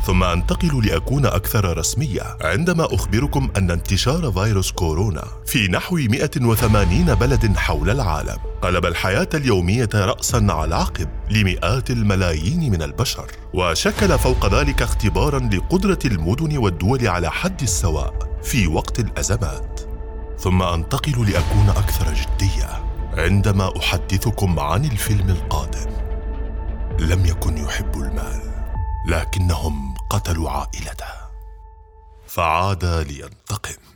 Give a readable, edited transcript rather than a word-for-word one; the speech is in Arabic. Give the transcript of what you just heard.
ثم أنتقل لأكون أكثر رسمية عندما أخبركم أن انتشار فيروس كورونا في نحو 180 بلد حول العالم قلب الحياة اليومية رأساً على عقب لمئات الملايين من البشر، وشكل فوق ذلك اختباراً لقدرة المدن والدول على حد السواء في وقت الأزمات. ثم أنتقل لأكون أكثر جدية عندما أحدثكم عن الفيلم القادم. لم يكن يحب المال، لكنهم قتلوا عائلته، فعاد لينتقم.